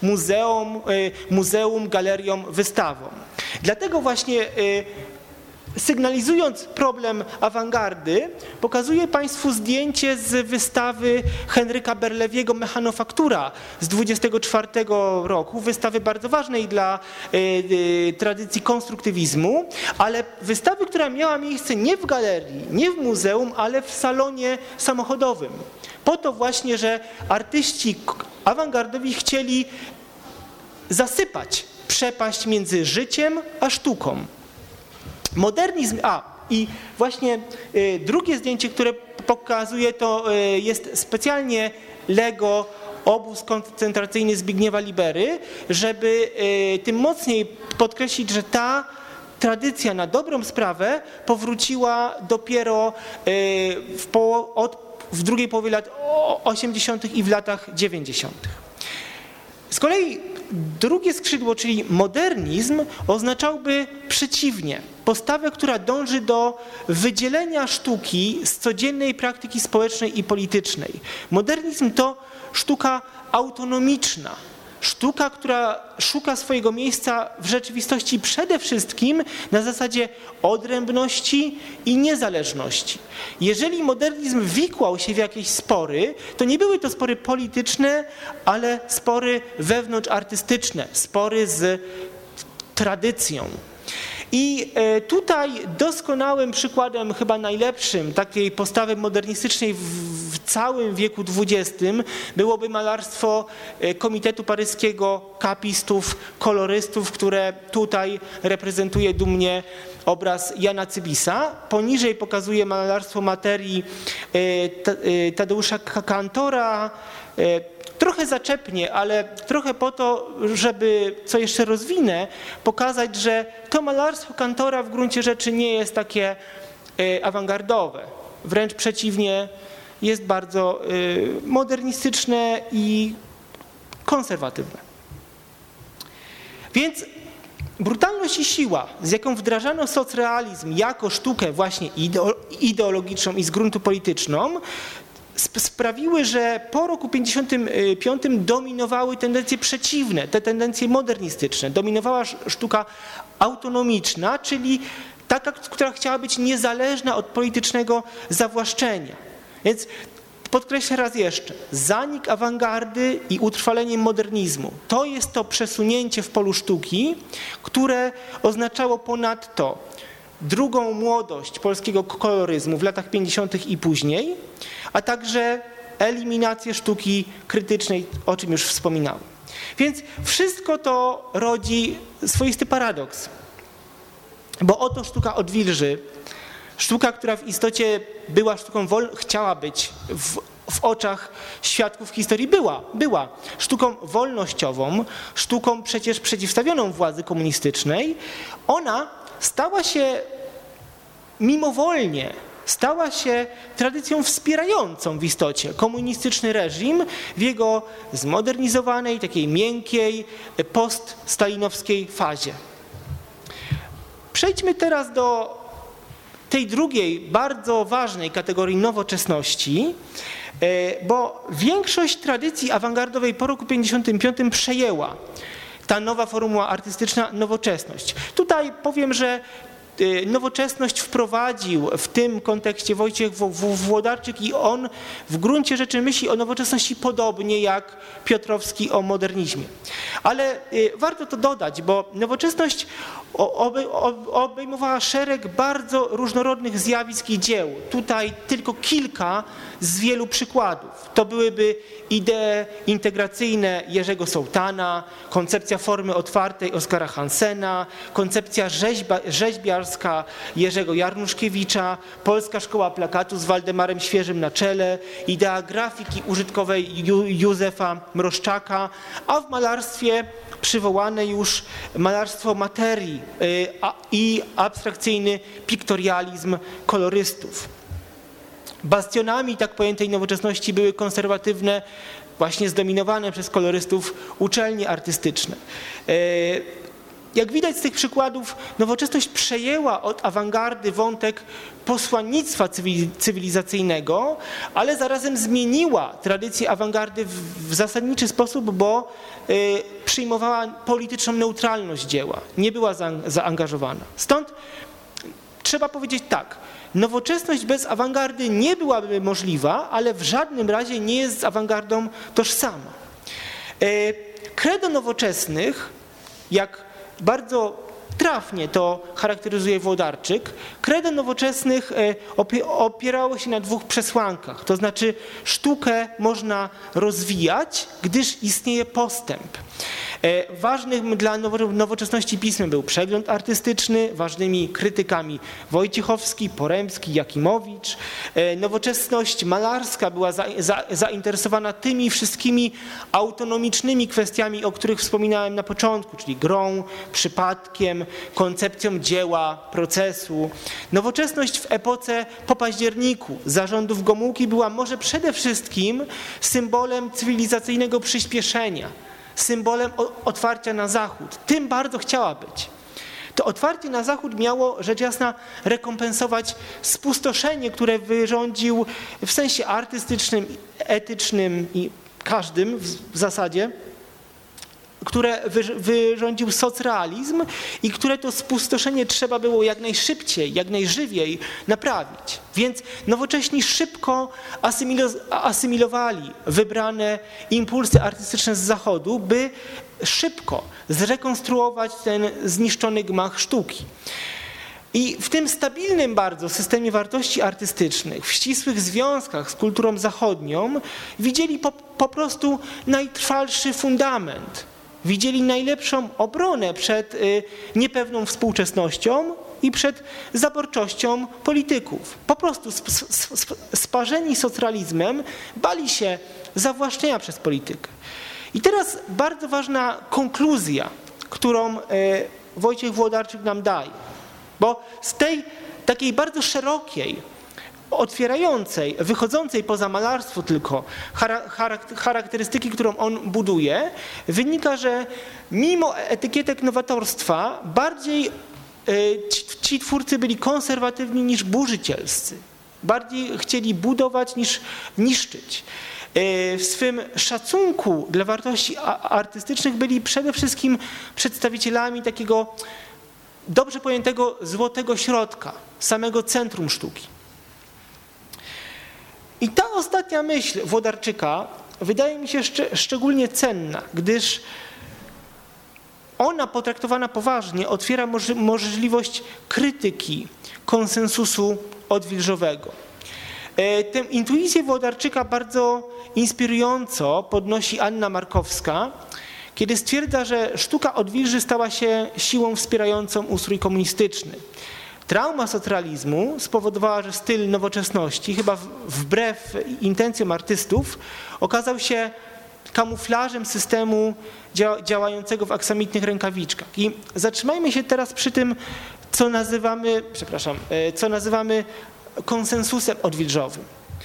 Speaker 1: muzeum, galerią, wystawą. Dlatego właśnie sygnalizując problem awangardy, pokazuję Państwu zdjęcie z wystawy Henryka Berlewiego Mechanofaktura z 24 roku, wystawy bardzo ważnej dla tradycji konstruktywizmu, ale wystawy, która miała miejsce nie w galerii, nie w muzeum, ale w salonie samochodowym. Po to właśnie, że artyści awangardowi chcieli zasypać przepaść między życiem a sztuką. Modernizm, i właśnie drugie zdjęcie, które pokazuje, to jest specjalnie Lego obóz koncentracyjny Zbigniewa Libery, żeby tym mocniej podkreślić, że ta tradycja na dobrą sprawę powróciła dopiero w drugiej połowie lat 80. i w latach 90. Z kolei drugie skrzydło, czyli modernizm, oznaczałby przeciwnie, postawę, która dąży do wydzielenia sztuki z codziennej praktyki społecznej i politycznej. Modernizm to sztuka autonomiczna, sztuka, która szuka swojego miejsca w rzeczywistości przede wszystkim na zasadzie odrębności i niezależności. Jeżeli modernizm wikłał się w jakieś spory, to nie były to spory polityczne, ale spory wewnątrzartystyczne, spory z tradycją. I tutaj doskonałym przykładem, chyba najlepszym takiej postawy modernistycznej w całym wieku XX byłoby malarstwo Komitetu Paryskiego kapistów, kolorystów, które tutaj reprezentuje dumnie obraz Jana Cybisa. Poniżej pokazuje malarstwo materii Tadeusza Kantora, trochę zaczepnie, ale trochę po to, żeby, co jeszcze rozwinę, pokazać, że to malarstwo Kantora w gruncie rzeczy nie jest takie awangardowe. Wręcz przeciwnie, jest bardzo modernistyczne i konserwatywne. Więc brutalność i siła, z jaką wdrażano socrealizm jako sztukę właśnie ideologiczną i z gruntu polityczną, sprawiły, że po roku 1955 dominowały tendencje przeciwne, te tendencje modernistyczne. Dominowała sztuka autonomiczna, czyli taka, która chciała być niezależna od politycznego zawłaszczenia. Więc podkreślę raz jeszcze, zanik awangardy i utrwalenie modernizmu to jest to przesunięcie w polu sztuki, które oznaczało ponadto drugą młodość polskiego koloryzmu w latach 50. i później, a także eliminację sztuki krytycznej, o czym już wspominałem. Więc wszystko to rodzi swoisty paradoks, bo oto sztuka odwilży, sztuka, która w istocie była sztuką chciała być w oczach świadków historii, była sztuką wolnościową, sztuką przecież przeciwstawioną władzy komunistycznej. Ona stała się mimowolnie, stała się tradycją wspierającą w istocie komunistyczny reżim w jego zmodernizowanej, takiej miękkiej, poststalinowskiej fazie. Przejdźmy teraz do tej drugiej, bardzo ważnej kategorii nowoczesności, bo większość tradycji awangardowej po roku 1955 przejęła ta nowa formuła artystyczna, nowoczesność. Tutaj powiem, że nowoczesność wprowadził w tym kontekście Wojciech Włodarczyk i on w gruncie rzeczy myśli o nowoczesności podobnie jak Piotrowski o modernizmie. Ale warto to dodać, bo nowoczesność obejmowała szereg bardzo różnorodnych zjawisk i dzieł. Tutaj tylko kilka z wielu przykładów. To byłyby idee integracyjne Jerzego Sołtana, koncepcja formy otwartej Oskara Hansena, koncepcja rzeźbiarska Jerzego Jarnuszkiewicza, polska szkoła plakatu z Waldemarem Świeżym na czele, idea grafiki użytkowej Józefa Mroszczaka, a w malarstwie przywołane już malarstwo materii i abstrakcyjny piktorializm kolorystów. Bastionami tak pojętej nowoczesności były konserwatywne, właśnie zdominowane przez kolorystów uczelnie artystyczne. Jak widać z tych przykładów, nowoczesność przejęła od awangardy wątek posłannictwa cywilizacyjnego, ale zarazem zmieniła tradycję awangardy w zasadniczy sposób, bo przyjmowała polityczną neutralność dzieła, nie była zaangażowana. Stąd trzeba powiedzieć tak, nowoczesność bez awangardy nie byłaby możliwa, ale w żadnym razie nie jest z awangardą tożsama. Credo nowoczesnych, jak bardzo trafnie to charakteryzuje Włodarczyk, credo nowoczesnych opierało się na dwóch przesłankach, to znaczy sztukę można rozwijać, gdyż istnieje postęp. Ważnym dla nowoczesności pismem był przegląd artystyczny, ważnymi krytykami Wojciechowski, Poremski, Jakimowicz. Nowoczesność malarska była zainteresowana tymi wszystkimi autonomicznymi kwestiami, o których wspominałem na początku, czyli grą, przypadkiem, koncepcją dzieła, procesu. Nowoczesność w epoce po październiku zarządów Gomułki była może przede wszystkim symbolem cywilizacyjnego przyspieszenia, symbolem otwarcia na Zachód. Tym bardzo chciała być. To otwarcie na Zachód miało, rzecz jasna, rekompensować spustoszenie, które wyrządził w sensie artystycznym, etycznym i każdym w zasadzie które wyrządził socrealizm i które to spustoszenie trzeba było jak najszybciej, jak najżywiej naprawić. Więc nowocześni szybko asymilowali wybrane impulsy artystyczne z Zachodu, by szybko zrekonstruować ten zniszczony gmach sztuki. I w tym stabilnym bardzo systemie wartości artystycznych, w ścisłych związkach z kulturą zachodnią, widzieli po prostu najtrwalszy fundament. Widzieli najlepszą obronę przed niepewną współczesnością i przed zaborczością polityków. Po prostu sparzeni socrealizmem bali się zawłaszczenia przez politykę. I teraz bardzo ważna konkluzja, którą Wojciech Włodarczyk nam daje. Bo z tej takiej bardzo szerokiej, otwierającej, wychodzącej poza malarstwo tylko charakterystyki, którą on buduje, wynika, że mimo etykietek nowatorstwa bardziej ci twórcy byli konserwatywni niż burzycielscy. Bardziej chcieli budować niż niszczyć. W swym szacunku dla wartości artystycznych byli przede wszystkim przedstawicielami takiego dobrze pojętego złotego środka, samego centrum sztuki. I ta ostatnia myśl Włodarczyka wydaje mi się szczególnie cenna, gdyż ona potraktowana poważnie otwiera możliwość krytyki konsensusu odwilżowego. Tę intuicję Włodarczyka bardzo inspirująco podnosi Anna Markowska, kiedy stwierdza, że sztuka odwilży stała się siłą wspierającą ustrój komunistyczny. Trauma socrealizmu spowodowała, że styl nowoczesności, chyba wbrew intencjom artystów, okazał się kamuflażem systemu działającego w aksamitnych rękawiczkach. I zatrzymajmy się teraz przy tym, co nazywamy konsensusem odwilżowym.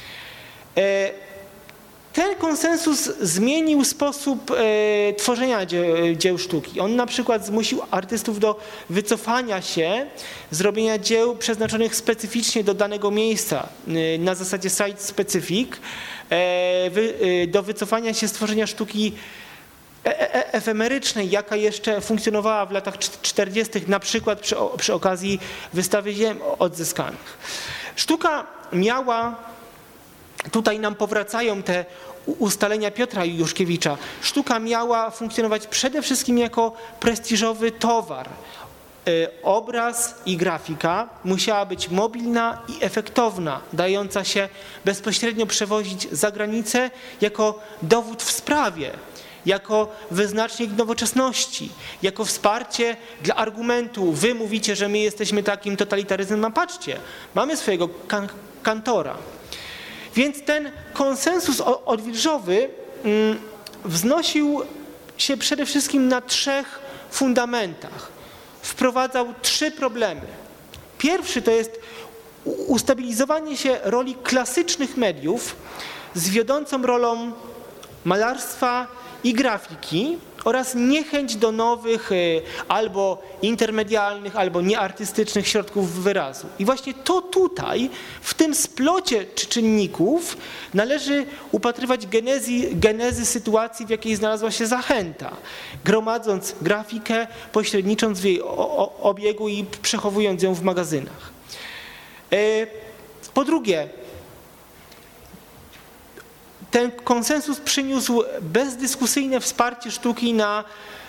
Speaker 1: Ten konsensus zmienił sposób tworzenia dzieł sztuki. On na przykład zmusił artystów do wycofania się z robienia dzieł przeznaczonych specyficznie do danego miejsca, na zasadzie site specific, do wycofania się z tworzenia sztuki efemerycznej, jaka jeszcze funkcjonowała w latach 40., na przykład przy okazji wystawy ziem odzyskanych. Sztuka miała, tutaj nam powracają te ustalenia Piotra Juszkiewicza, sztuka miała funkcjonować przede wszystkim jako prestiżowy towar. Obraz i grafika musiała być mobilna i efektowna, dająca się bezpośrednio przewozić za granicę jako dowód w sprawie, jako wyznacznik nowoczesności, jako wsparcie dla argumentu. Wy mówicie, że my jesteśmy takim totalitaryzmem, a patrzcie, mamy swojego kantora. Więc ten konsensus odwilżowy wznosił się przede wszystkim na 3 fundamentach. Wprowadzał 3 problemy. Pierwszy to jest ustabilizowanie się roli klasycznych mediów z wiodącą rolą malarstwa i grafiki oraz niechęć do nowych albo intermedialnych, albo nieartystycznych środków wyrazu. I właśnie to tutaj, w tym splocie czynników należy upatrywać genezy sytuacji, w jakiej znalazła się Zachęta, gromadząc grafikę, pośrednicząc w jej obiegu i przechowując ją w magazynach. Po drugie, ten konsensus przyniósł bezdyskusyjne wsparcie sztuki na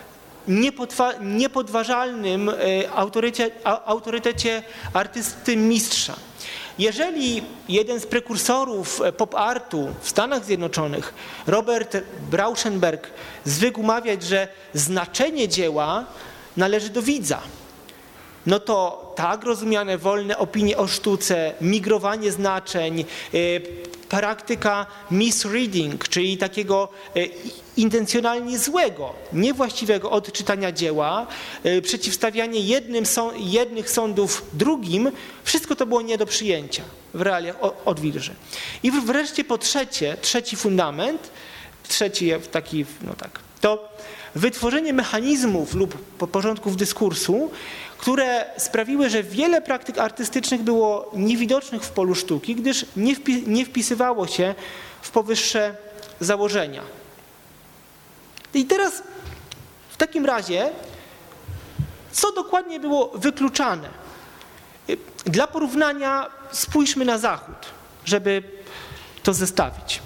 Speaker 1: niepodważalnym autorytecie artysty mistrza. Jeżeli jeden z prekursorów pop artu w Stanach Zjednoczonych, Robert Rauschenberg, zwykł mawiać, że znaczenie dzieła należy do widza, no to tak rozumiane wolne opinie o sztuce, migrowanie znaczeń, praktyka misreading, czyli takiego intencjonalnie złego, niewłaściwego odczytania dzieła, przeciwstawianie jednych sądów drugim, wszystko to było nie do przyjęcia w realiach odwilży. I wreszcie po trzeci fundament, to wytworzenie mechanizmów lub porządków dyskursu, które sprawiły, że wiele praktyk artystycznych było niewidocznych w polu sztuki, gdyż nie wpisywało się w powyższe założenia. I teraz takim razie, co dokładnie było wykluczane? Dla porównania spójrzmy na Zachód, żeby to zestawić.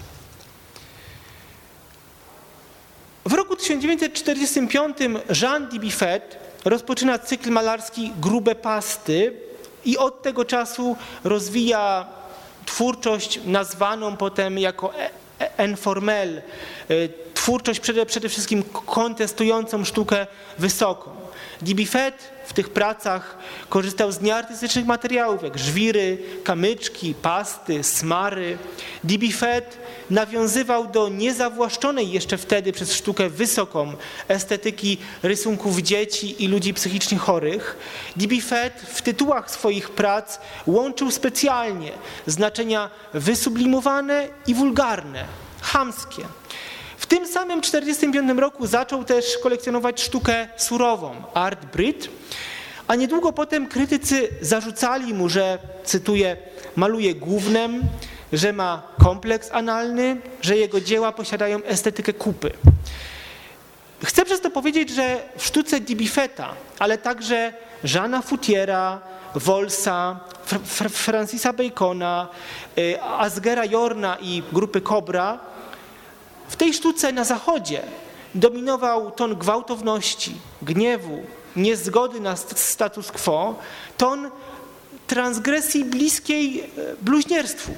Speaker 1: W roku 1945 Jean Dubuffet rozpoczyna cykl malarski Grube pasty i od tego czasu rozwija twórczość nazwaną potem jako informel, twórczość przede wszystkim kontestującą sztukę wysoką. Dubuffet w tych pracach korzystał z nieartystycznych materiałów jak żwiry, kamyczki, pasty, smary. Dubuffet nawiązywał do niezawłaszczonej jeszcze wtedy przez sztukę wysoką estetyki rysunków dzieci i ludzi psychicznie chorych. Dubuffet w tytułach swoich prac łączył specjalnie znaczenia wysublimowane i wulgarne, chamskie. W tym samym 1945 roku zaczął też kolekcjonować sztukę surową, art brut, a niedługo potem krytycy zarzucali mu, że, cytuję, maluje gównem, że ma kompleks analny, że jego dzieła posiadają estetykę kupy. Chcę przez to powiedzieć, że w sztuce Dubuffeta, ale także Jeana Foutiera, Wolsa, Francisa Bacona, Asgera Jorna i grupy Cobra, w tej sztuce na Zachodzie dominował ton gwałtowności, gniewu, niezgody na status quo, ton transgresji bliskiej bluźnierstwu.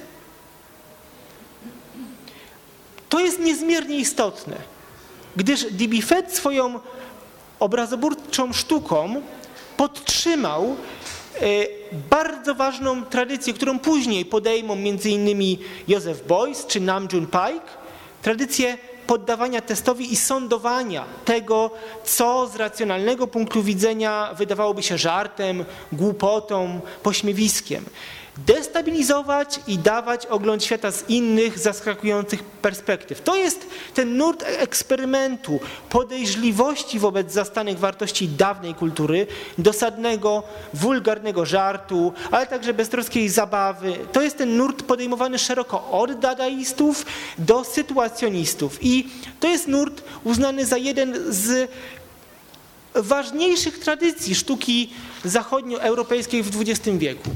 Speaker 1: To jest niezmiernie istotne, gdyż Dubuffet swoją obrazoburczą sztuką podtrzymał bardzo ważną tradycję, którą później podejmą m.in. Joseph Beuys czy Nam June Paik, tradycję poddawania testowi i sądowania tego, co z racjonalnego punktu widzenia wydawałoby się żartem, głupotą, pośmiewiskiem. Destabilizować i dawać ogląd świata z innych, zaskakujących perspektyw. To jest ten nurt eksperymentu, podejrzliwości wobec zastanych wartości dawnej kultury, dosadnego, wulgarnego żartu, ale także beztroskiej zabawy. To jest ten nurt podejmowany szeroko od dadaistów do sytuacjonistów. I to jest nurt uznany za jeden z ważniejszych tradycji sztuki zachodnioeuropejskiej w XX wieku.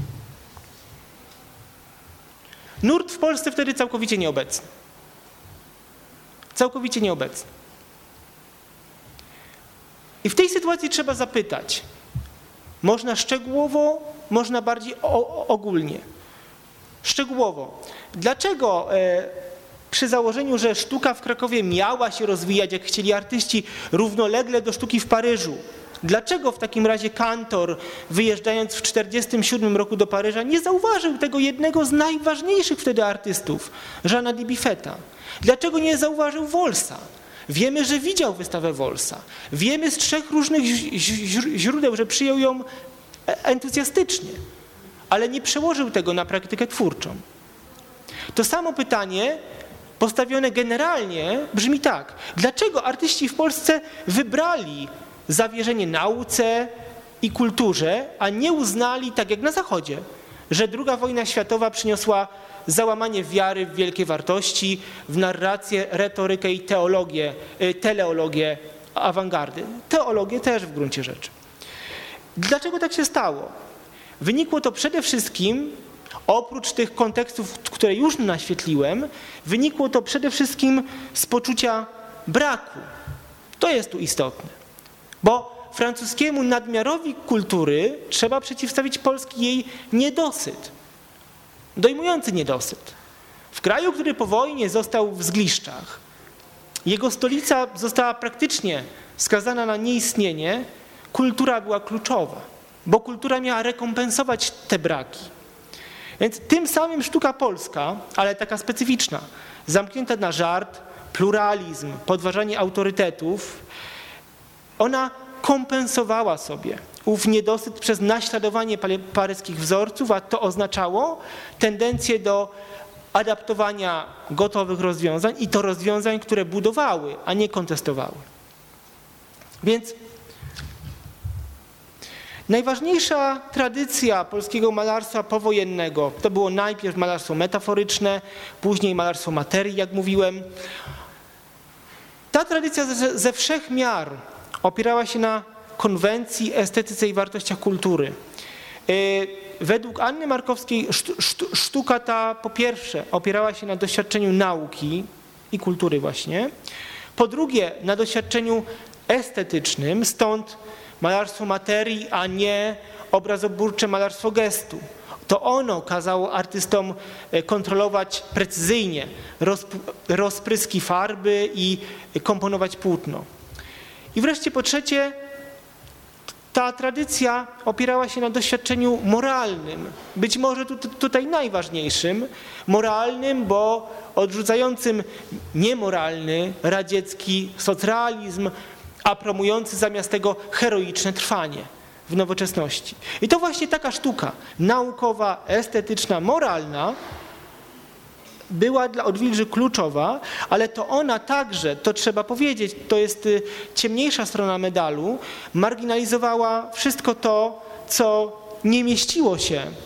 Speaker 1: Nurt w Polsce wtedy całkowicie nieobecny. Całkowicie nieobecny. I w tej sytuacji trzeba zapytać, można szczegółowo, można bardziej ogólnie. Szczegółowo. Dlaczego przy założeniu, że sztuka w Krakowie miała się rozwijać, jak chcieli artyści, równolegle do sztuki w Paryżu, dlaczego w takim razie Kantor, wyjeżdżając w 1947 roku do Paryża, nie zauważył tego jednego z najważniejszych wtedy artystów, Jeana Dubuffeta? Dlaczego nie zauważył Wolsa? Wiemy, że widział wystawę Wolsa. Wiemy z 3 różnych źródeł, że przyjął ją entuzjastycznie, ale nie przełożył tego na praktykę twórczą. To samo pytanie postawione generalnie brzmi tak. Dlaczego artyści w Polsce wybrali zawierzenie nauce i kulturze, a nie uznali, tak jak na Zachodzie, że II wojna światowa przyniosła załamanie wiary w wielkie wartości, w narrację, retorykę i teleologię awangardy. Teologię też w gruncie rzeczy. Dlaczego tak się stało? Wynikło to przede wszystkim, oprócz tych kontekstów, które już naświetliłem, wynikło to przede wszystkim z poczucia braku. To jest tu istotne. Bo francuskiemu nadmiarowi kultury trzeba przeciwstawić polski jej niedosyt. Dojmujący niedosyt. W kraju, który po wojnie został w zgliszczach, jego stolica została praktycznie skazana na nieistnienie, kultura była kluczowa, bo kultura miała rekompensować te braki. Więc tym samym sztuka polska, ale taka specyficzna, zamknięta na żart, pluralizm, podważanie autorytetów, ona kompensowała sobie ów niedosyt przez naśladowanie paryskich wzorców, a to oznaczało tendencję do adaptowania gotowych rozwiązań i to rozwiązań, które budowały, a nie kontestowały. Więc najważniejsza tradycja polskiego malarstwa powojennego to było najpierw malarstwo metaforyczne, później malarstwo materii, jak mówiłem. Ta tradycja ze wszech miar opierała się na konwencji, estetyce i wartościach kultury. Według Anny Markowskiej sztuka ta po pierwsze opierała się na doświadczeniu nauki i kultury właśnie, po drugie na doświadczeniu estetycznym, stąd malarstwo materii, a nie obrazoburcze malarstwo gestu. To ono kazało artystom kontrolować precyzyjnie rozpryski farby i komponować płótno. I wreszcie po trzecie, ta tradycja opierała się na doświadczeniu moralnym, być może tutaj najważniejszym, moralnym, bo odrzucającym niemoralny radziecki socrealizm, a promujący zamiast tego heroiczne trwanie w nowoczesności. I to właśnie taka sztuka naukowa, estetyczna, moralna była dla Odwilży kluczowa, ale to ona także, to trzeba powiedzieć, to jest ciemniejsza strona medalu, marginalizowała wszystko to, co nie mieściło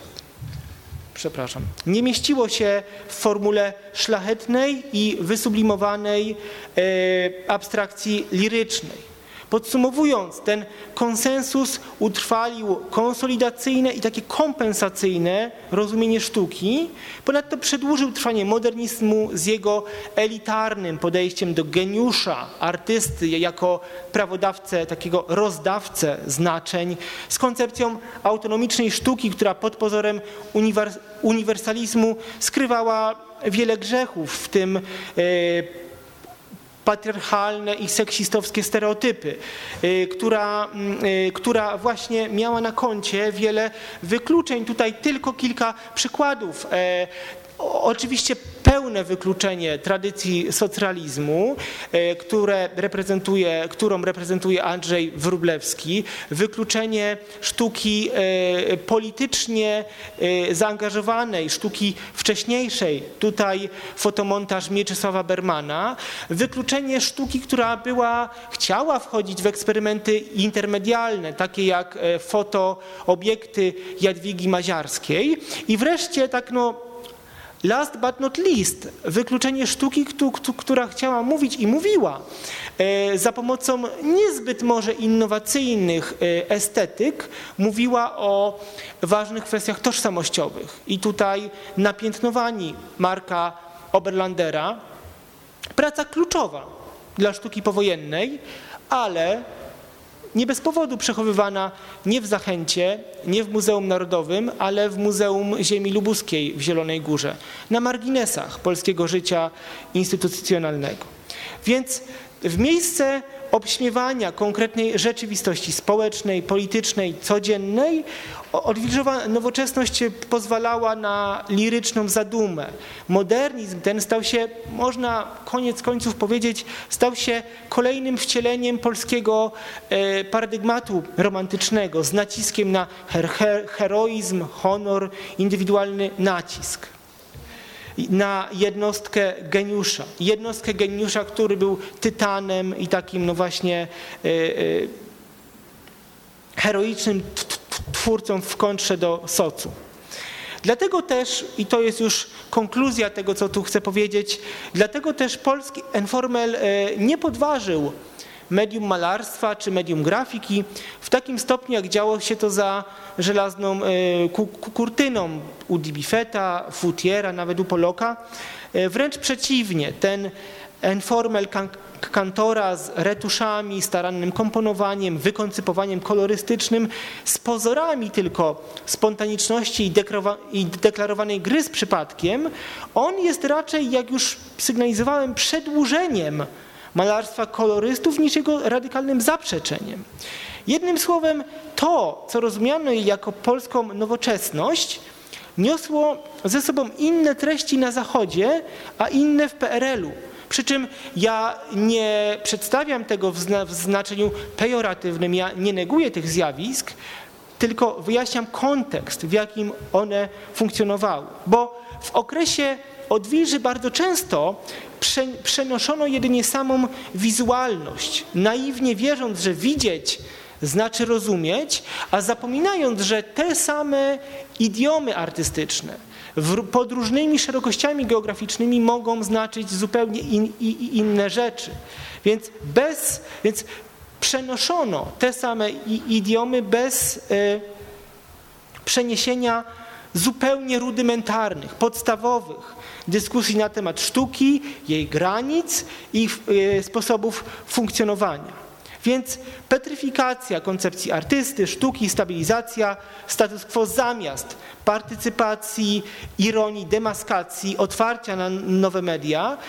Speaker 1: się w formule szlachetnej i wysublimowanej abstrakcji lirycznej. Podsumowując, ten konsensus utrwalił konsolidacyjne i takie kompensacyjne rozumienie sztuki, ponadto przedłużył trwanie modernizmu z jego elitarnym podejściem do geniusza artysty jako prawodawcę, takiego rozdawcę znaczeń, z koncepcją autonomicznej sztuki, która pod pozorem uniwersalizmu skrywała wiele grzechów, w tym patriarchalne i seksistowskie stereotypy, która właśnie miała na koncie wiele wykluczeń. Tutaj tylko kilka przykładów. Oczywiście pełne wykluczenie tradycji socrealizmu, którą reprezentuje Andrzej Wróblewski, wykluczenie sztuki politycznie zaangażowanej, sztuki wcześniejszej, tutaj fotomontaż Mieczysława Bermana, wykluczenie sztuki, która chciała wchodzić w eksperymenty intermedialne, takie jak fotoobiekty Jadwigi Maziarskiej i wreszcie last but not least, wykluczenie sztuki, która chciała mówić i mówiła za pomocą niezbyt może innowacyjnych estetyk, mówiła o ważnych kwestiach tożsamościowych. I tutaj napiętnowani Marka Oberlandera, praca kluczowa dla sztuki powojennej, ale nie bez powodu przechowywana nie w Zachęcie, nie w Muzeum Narodowym, ale w Muzeum Ziemi Lubuskiej w Zielonej Górze, na marginesach polskiego życia instytucjonalnego. Więc w miejsce obśmiewania konkretnej rzeczywistości społecznej, politycznej, codziennej, odwilżowa nowoczesność pozwalała na liryczną zadumę. Modernizm ten stał się, można koniec końców powiedzieć, stał się kolejnym wcieleniem polskiego paradygmatu romantycznego z naciskiem na heroizm, honor, indywidualny nacisk. Na jednostkę geniusza, który był tytanem i takim heroicznym twórcą w kontrze do socu. Dlatego też, i to jest już konkluzja tego, co tu chcę powiedzieć, dlatego też polski Enformel nie podważył medium malarstwa czy medium grafiki w takim stopniu, jak działo się to za żelazną kurtyną u Dibifeta, Foutiera, nawet u Poloka. Wręcz przeciwnie, ten Enformel kantora z retuszami, starannym komponowaniem, wykoncypowaniem kolorystycznym, z pozorami tylko spontaniczności i deklarowanej gry z przypadkiem, on jest raczej, jak już sygnalizowałem, przedłużeniem malarstwa kolorystów niż jego radykalnym zaprzeczeniem. Jednym słowem, to, co rozumiano jako polską nowoczesność, niosło ze sobą inne treści na Zachodzie, a inne w PRL-u. Przy czym ja nie przedstawiam tego w znaczeniu pejoratywnym, ja nie neguję tych zjawisk, tylko wyjaśniam kontekst, w jakim one funkcjonowały. Bo w okresie Odwilży bardzo często przenoszono jedynie samą wizualność, naiwnie wierząc, że widzieć znaczy rozumieć, a zapominając, że te same idiomy artystyczne pod różnymi szerokościami geograficznymi mogą znaczyć zupełnie inne rzeczy. Więc przenoszono te same idiomy bez przeniesienia zupełnie rudymentarnych, podstawowych dyskusji na temat sztuki, jej granic i sposobów funkcjonowania. Więc petryfikacja koncepcji artysty, sztuki, stabilizacja, status quo zamiast partycypacji, ironii, demaskacji, otwarcia na nowe media,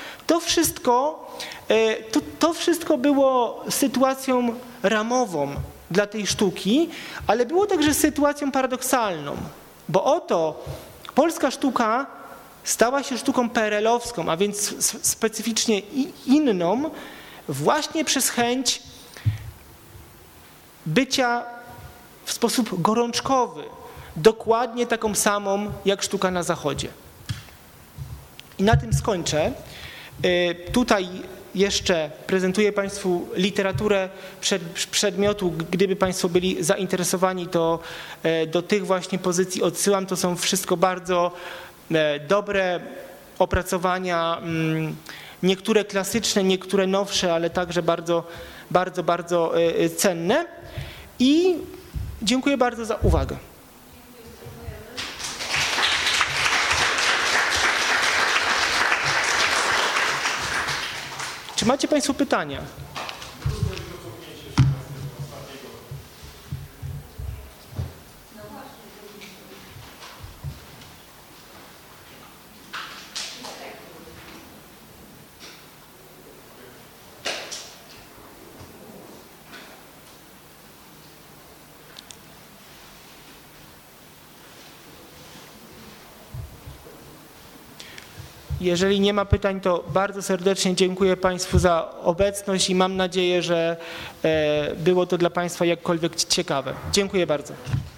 Speaker 1: to wszystko było sytuacją ramową dla tej sztuki, ale było także sytuacją paradoksalną, bo oto polska sztuka stała się sztuką PRL-owską, a więc specyficznie inną, właśnie przez chęć bycia w sposób gorączkowy, dokładnie taką samą jak sztuka na Zachodzie. I na tym skończę. Tutaj jeszcze prezentuję Państwu literaturę przedmiotu. Gdyby Państwo byli zainteresowani, to do tych właśnie pozycji odsyłam. To są wszystko bardzo dobre opracowania, niektóre klasyczne, niektóre nowsze, ale także bardzo cenne. I dziękuję bardzo za uwagę. Czy macie Państwo pytania? Jeżeli nie ma pytań, to bardzo serdecznie dziękuję Państwu za obecność i mam nadzieję, że było to dla Państwa jakkolwiek ciekawe. Dziękuję bardzo.